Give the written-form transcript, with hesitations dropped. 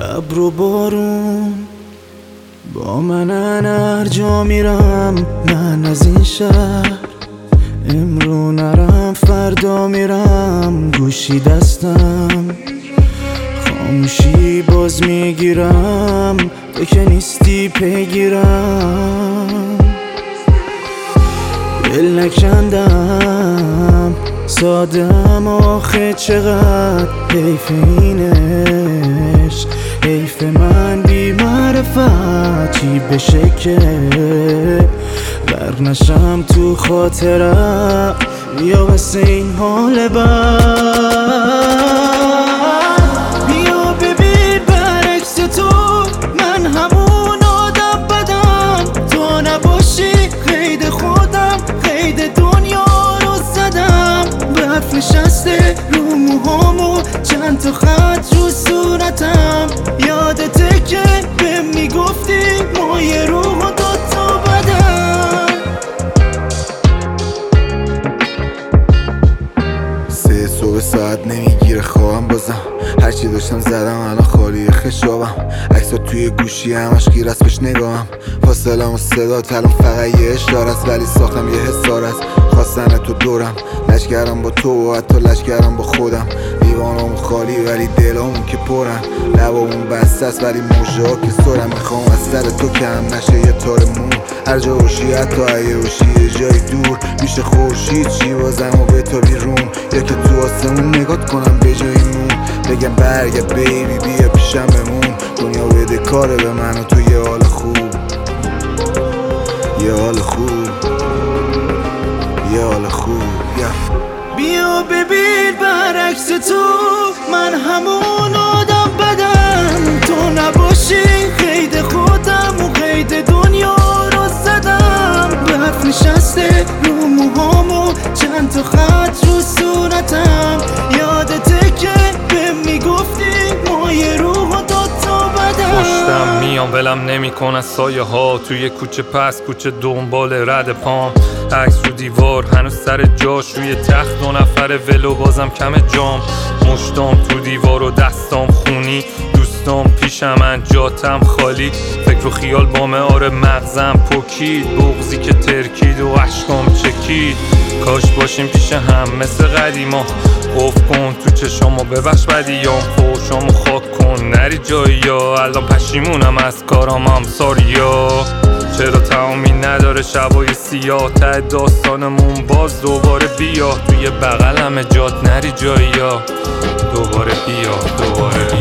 ابر و بارون با منن، هر جا میرم من از این شهر. امرو نرم فردا میرم، گوشی دستم خاموشی باز میگیرم، تو که نیستی پیگیرم. دل نکندم سادم آخه چقدر حیف اینش، حیف من بی معرفت چی بشه که برنشم تو خاطرم یا واسه این حال بد. بیا ببین برعکس تو من همون آدم بدم، تو نباشی قید خودم قید دنیا رو زدم. برف نشسته رو موهامو چند تا خط رو صورتم، یادته که بهم میگفتی ما یه روح و دوتا بدن. 3 صبح ساعت نمیگیره خوابم، بازم هرچی داشتم زدم الان خالی خشابم. عکسات توی گوشی همش گیر است بهش نگاهم، فاصلم و صدات الان فقط یه اشاره است، ولی ساختم یه حسارت خواستن تو دورم. لشکرم با تو و حتی لشکرم با خودم، لیوانامون خالی ولی دلامون که پرن. لبامون بسته است ولی موجه ها که سرم. میخوام از سر تو کم نشه یه تار مون، هر جا باشی حتی اگه باشی یه جای دور. میشه خورشید چی بازم و به تا بیرون، یا که تو آسمون نگات کنم به جای مون. بگم برگرد بیبی بیا پیشم بمون، دنیا بده کاره به من و تو یه حال خوب، یه حال خوب، یه حال خوب. بیا ببین برعکس تو من همون آدم بدم، تو نباشی قید خودم و قید دنیا رو زدم. برف نشسته رو موهامو چند تا خط رو صورتم، یادته که بهم میگفتی ما یه روح و دوتا بدن. پشتم میام ولم نمیکن از سایه ها، توی کوچه پس کوچه دنبال رد پام. عکس رو دیوار هنوز سر جاش، روی تخت 2 نفره ولو بازم کم جام. مشتام تو دیوار و دستام خونی، دوستام پیشم جاتم خالی. فکر و خیال بامه آره مغزم پکید، بغضی که ترکید و عشقام چکید. کاش باشیم پیش هم مثل قدیما، قفل کن تو چشامو ببخش بدیام، فوشامو خاک کن نری جایی یا الان پشیمونم از کارام هم ساریا. چرا تمامی نداره شبای سیاه، ته داستانمون باز دوباره بیا. توی بغلم جات نری جایی یا دوباره بیا، دوباره بیا.